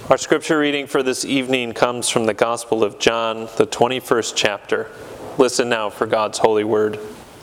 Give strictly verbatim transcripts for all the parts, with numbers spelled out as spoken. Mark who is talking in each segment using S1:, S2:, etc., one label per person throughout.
S1: Our scripture reading for this evening comes from the Gospel of John, the twenty-first chapter. Listen now for God's holy word.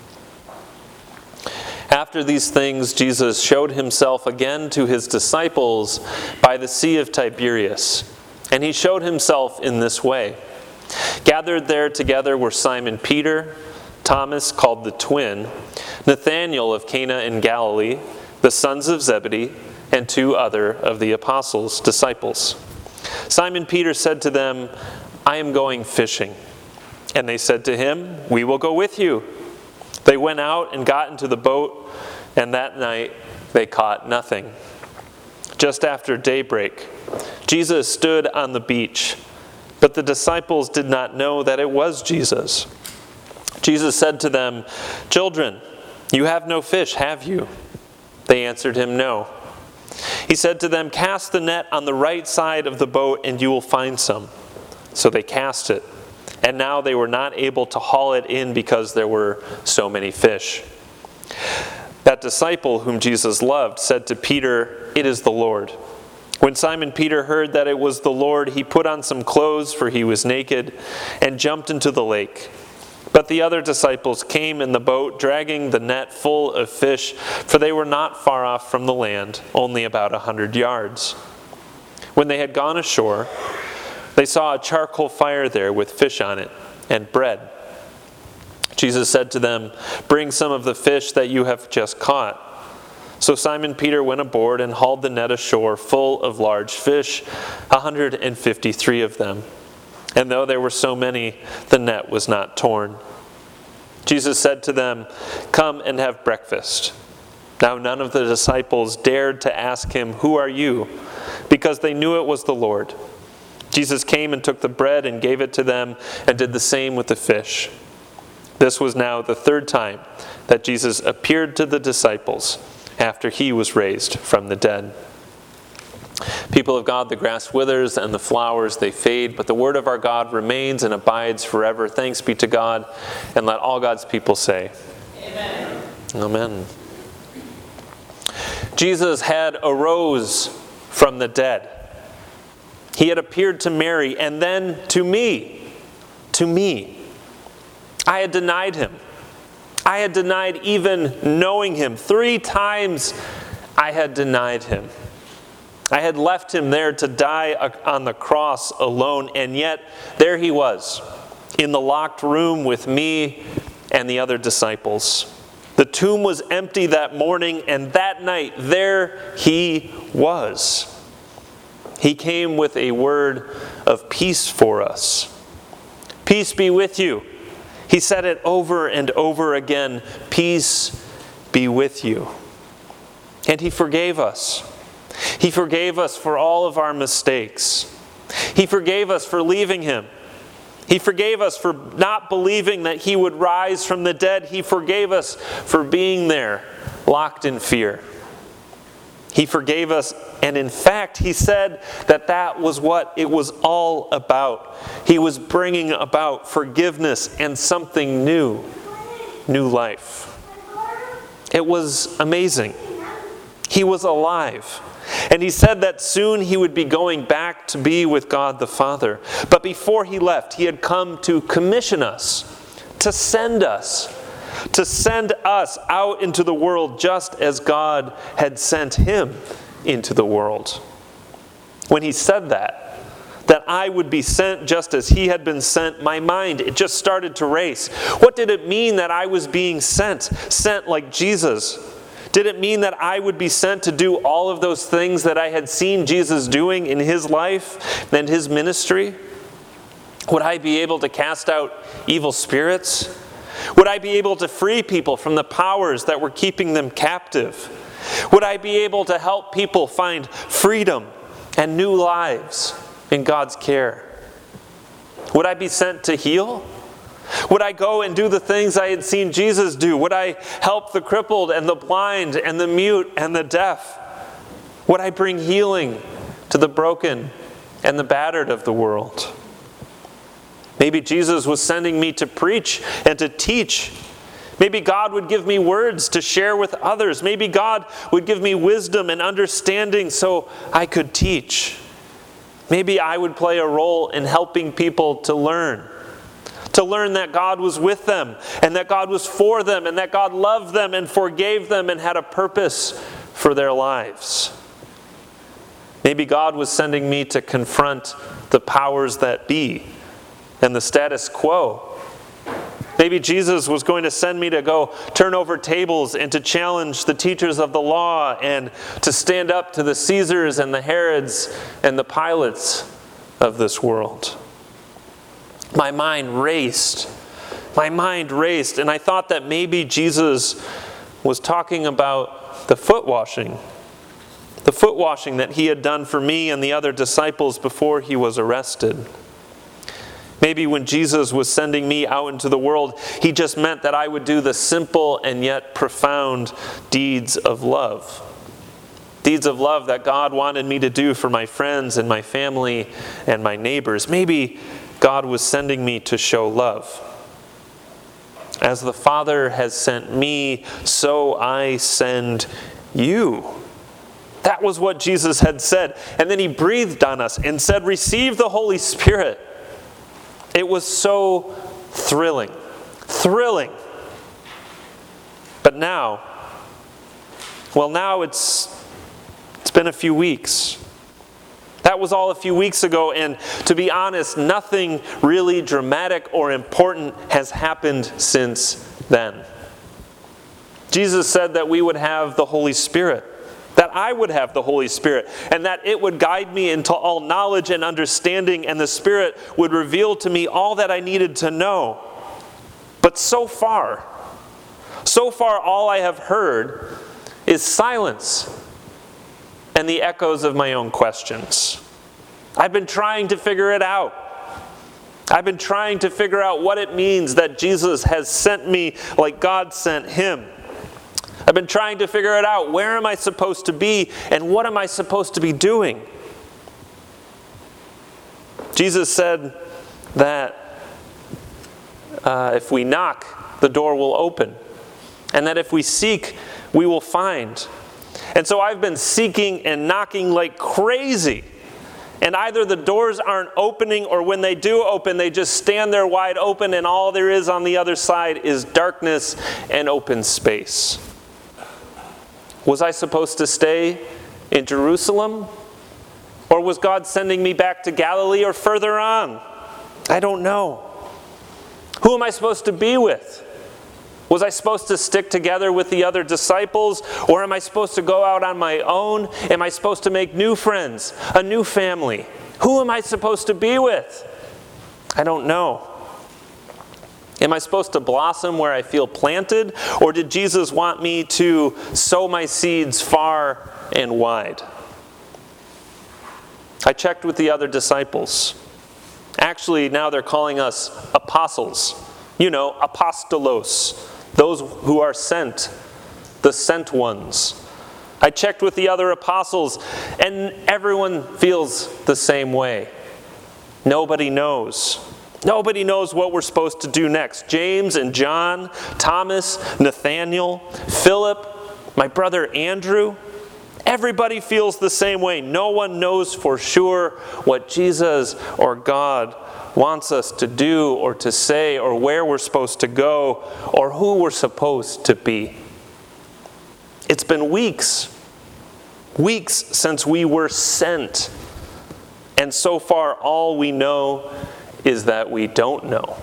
S1: After these things, Jesus showed himself again to his disciples by the Sea of Tiberias, and he showed himself in this way. Gathered there together were Simon Peter, Thomas called the twin, Nathanael of Cana in Galilee, the sons of Zebedee, and two other of the apostles' disciples. Simon Peter said to them, "I am going fishing." And they said to him, "We will go with you." They went out and got into the boat, and that night they caught nothing. Just after daybreak, Jesus stood on the beach, but the disciples did not know that it was Jesus. Jesus said to them, "Children, you have no fish, have you?" They answered him, "No." He said to them, "Cast the net on the right side of the boat, and you will find some." So they cast it, and now they were not able to haul it in because there were so many fish. That disciple whom Jesus loved said to Peter, "It is the Lord." When Simon Peter heard that it was the Lord, he put on some clothes, for he was naked, and jumped into the lake. But the other disciples came in the boat, dragging the net full of fish, for they were not far off from the land, only about a hundred yards. When they had gone ashore, they saw a charcoal fire there with fish on it and bread. Jesus said to them, "Bring some of the fish that you have just caught." So Simon Peter went aboard and hauled the net ashore full of large fish, a hundred and fifty-three of them. And though there were so many, the net was not torn. Jesus said to them, "Come and have breakfast." Now none of the disciples dared to ask him, "Who are you?" because they knew it was the Lord. Jesus came and took the bread and gave it to them, and did the same with the fish. This was now the third time that Jesus appeared to the disciples after he was raised from the dead. People of God, the grass withers and the flowers they fade, but the word of our God remains and abides forever. Thanks be to God, and let all God's people say, Amen. Amen. Jesus had arose from the dead. He had appeared to Mary and then to me. To me. I had denied him. I had denied even knowing him. Three times I had denied him. I had left him there to die on the cross alone, and yet there he was, in the locked room with me and the other disciples. The tomb was empty that morning, and that night there he was. He came with a word of peace for us. "Peace be with you." He said it over and over again, "Peace be with you." And he forgave us. He forgave us for all of our mistakes. He forgave us for leaving him. He forgave us for not believing that he would rise from the dead. He forgave us for being there, locked in fear. He forgave us, and in fact, he said that that was what it was all about. He was bringing about forgiveness and something new, new life. It was amazing. He was alive. And he said that soon he would be going back to be with God the Father. But before he left, he had come to commission us, to send us, to send us out into the world just as God had sent him into the world. When he said that, that I would be sent just as he had been sent, my mind, it just started to race. What did it mean that I was being sent? Sent like Jesus. Did it mean that I would be sent to do all of those things that I had seen Jesus doing in his life and his ministry? Would I be able to cast out evil spirits? Would I be able to free people from the powers that were keeping them captive? Would I be able to help people find freedom and new lives in God's care? Would I be sent to heal? Would I go and do the things I had seen Jesus do? Would I help the crippled and the blind and the mute and the deaf? Would I bring healing to the broken and the battered of the world? Maybe Jesus was sending me to preach and to teach. Maybe God would give me words to share with others. Maybe God would give me wisdom and understanding so I could teach. Maybe I would play a role in helping people to learn. To learn that God was with them, and that God was for them, and that God loved them and forgave them and had a purpose for their lives. Maybe God was sending me to confront the powers that be and the status quo. Maybe Jesus was going to send me to go turn over tables and to challenge the teachers of the law and to stand up to the Caesars and the Herods and the Pilates of this world. My mind raced. My mind raced, and I thought that maybe Jesus was talking about the foot washing. The foot washing that he had done for me and the other disciples before he was arrested. Maybe when Jesus was sending me out into the world, he just meant that I would do the simple and yet profound deeds of love. Deeds of love that God wanted me to do for my friends and my family and my neighbors. Maybe God was sending me to show love. As the Father has sent me, so I send you. That was what Jesus had said. And then he breathed on us and said, receive the Holy Spirit. It was so thrilling. Thrilling. But now, well now it's it's been a few weeks. That was all a few weeks ago, and to be honest, nothing really dramatic or important has happened since then. Jesus said that we would have the Holy Spirit, that I would have the Holy Spirit, and that it would guide me into all knowledge and understanding, and the Spirit would reveal to me all that I needed to know. But so far, so far all I have heard is silence and the echoes of my own questions. I've been trying to figure it out. I've been trying to figure out what it means that Jesus has sent me like God sent him. I've been trying to figure it out. Where am I supposed to be, and what am I supposed to be doing? Jesus said that uh, if we knock, the door will open. And that if we seek, we will find. And so I've been seeking and knocking like crazy. And either the doors aren't opening, or when they do open, they just stand there wide open, and all there is on the other side is darkness and open space. Was I supposed to stay in Jerusalem? Or was God sending me back to Galilee or further on? I don't know. Who am I supposed to be with? Was I supposed to stick together with the other disciples? Or am I supposed to go out on my own? Am I supposed to make new friends, a new family? Who am I supposed to be with? I don't know. Am I supposed to blossom where I feel planted? Or did Jesus want me to sow my seeds far and wide? I checked with the other disciples. Actually, now they're calling us apostles. You know, apostolos. Those who are sent. The sent ones. I checked with the other apostles, and everyone feels the same way. Nobody knows. Nobody knows what we're supposed to do next. James and John, Thomas, Nathaniel, Philip, my brother Andrew. Everybody feels the same way. No one knows for sure what Jesus or God wants us to do or to say, or where we're supposed to go, or who we're supposed to be. It's been weeks, weeks since we were sent. And so far, all we know is that we don't know.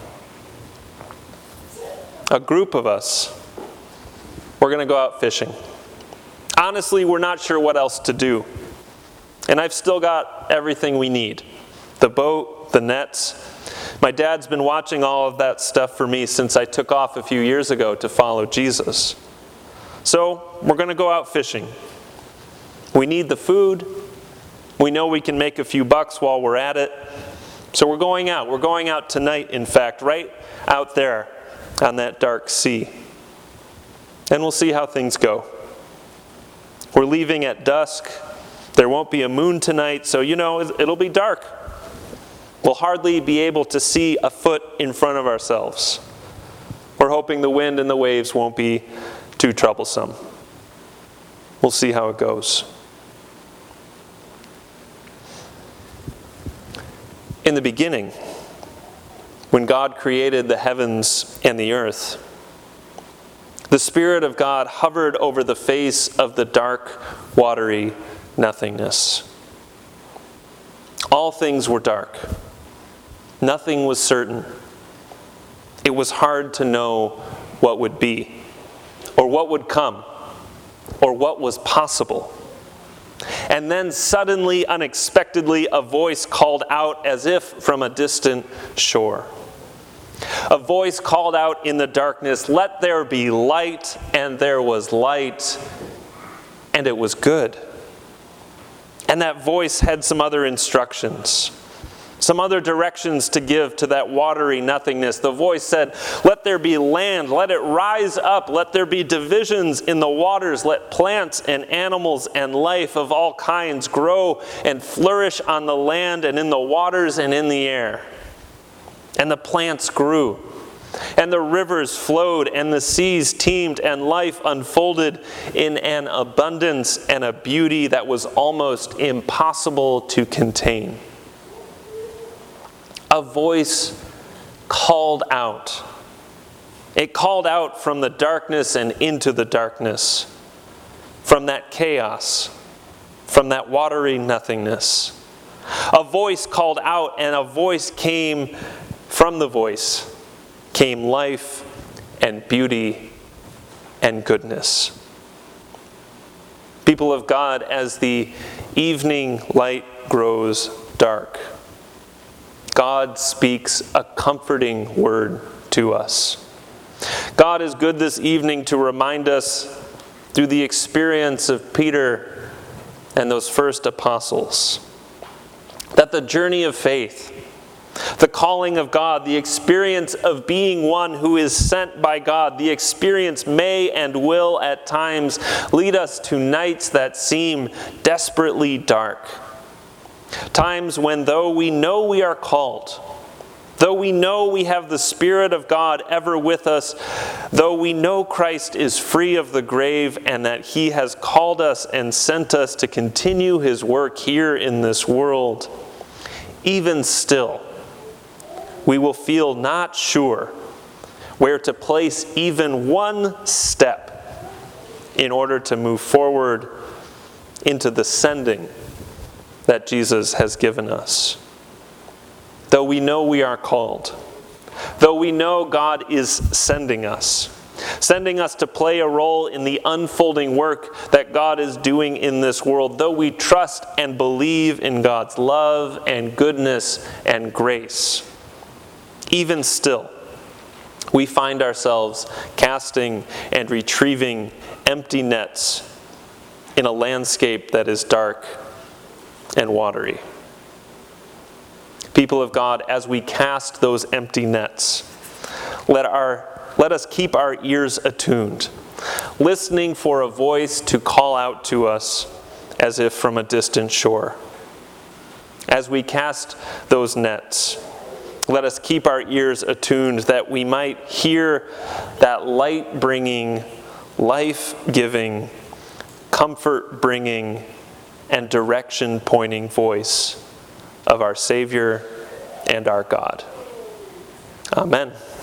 S1: A group of us, we're going to go out fishing. Honestly, we're not sure what else to do. And I've still got everything we need. The boat, the nets. My dad's been watching all of that stuff for me since I took off a few years ago to follow Jesus. So, we're going to go out fishing. We need the food. We know we can make a few bucks while we're at it. So we're going out. We're going out tonight, in fact, right out there on that dark sea. And we'll see how things go. We're leaving at dusk. There won't be a moon tonight, so you know, it'll be dark. We'll hardly be able to see a foot in front of ourselves. We're hoping the wind and the waves won't be too troublesome. We'll see how it goes. In the beginning, when God created the heavens and the earth, the Spirit of God hovered over the face of the dark, watery nothingness. All things were dark. Nothing was certain. It was hard to know what would be, or what would come, or what was possible. And then suddenly, unexpectedly, a voice called out as if from a distant shore. A voice called out in the darkness, "Let there be light," and there was light, and it was good. And that voice had some other instructions, some other directions to give to that watery nothingness. The voice said, "Let there be land, let it rise up, let there be divisions in the waters, let plants and animals and life of all kinds grow and flourish on the land and in the waters and in the air." And the plants grew, and the rivers flowed, and the seas teemed, and life unfolded in an abundance and a beauty that was almost impossible to contain. A voice called out. It called out from the darkness and into the darkness, from that chaos, from that watery nothingness. A voice called out, and a voice came. From the voice came life and beauty and goodness. People of God, as the evening light grows dark, God speaks a comforting word to us. God is good this evening to remind us through the experience of Peter and those first apostles that the journey of faith, the calling of God, the experience of being one who is sent by God, the experience may and will at times lead us to nights that seem desperately dark. Times when, though we know we are called, though we know we have the Spirit of God ever with us, though we know Christ is free of the grave and that He has called us and sent us to continue His work here in this world, even still, we will feel not sure where to place even one step in order to move forward into the sending that Jesus has given us. Though we know we are called, though we know God is sending us, sending us to play a role in the unfolding work that God is doing in this world, though we trust and believe in God's love and goodness and grace, even still, we find ourselves casting and retrieving empty nets in a landscape that is dark and watery. People of God, as we cast those empty nets, let our let us keep our ears attuned, listening for a voice to call out to us as if from a distant shore. As we cast those nets, let us keep our ears attuned that we might hear that light-bringing, life-giving, comfort-bringing, and direction-pointing voice of our Savior and our God. Amen.